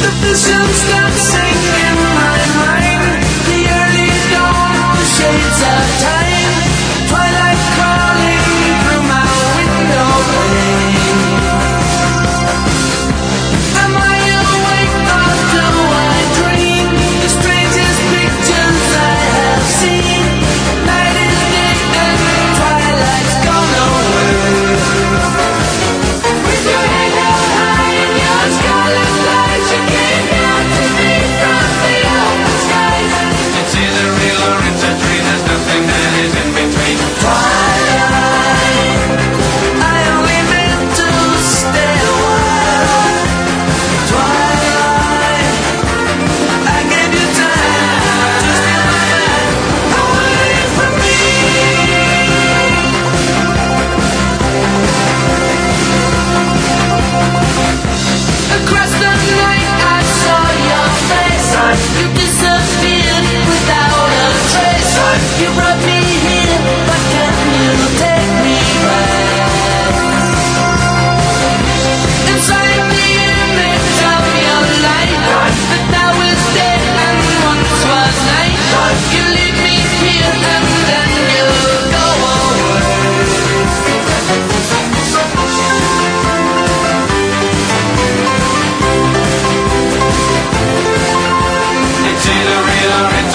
visions dancing in my mind. The early dawn, the shades of time. Twilight crawling through my window pane. Am I awake or do I dream? The strangest pictures I have seen. Night is day and twilight's gone away. With your head held high in your scarlet light, you came down to me from the open skies. It's either real or it's a dream. There's nothing that is in between. Twilight, I only meant to stay a while. Twilight, I gave you time to steal my mind away from me. Across the night I saw your face. You disappeared without a trace. You brought me here, but can you take me back? Inside the image of your light, that now is day and once was night. You leave me here and then you go away. It's either real or it's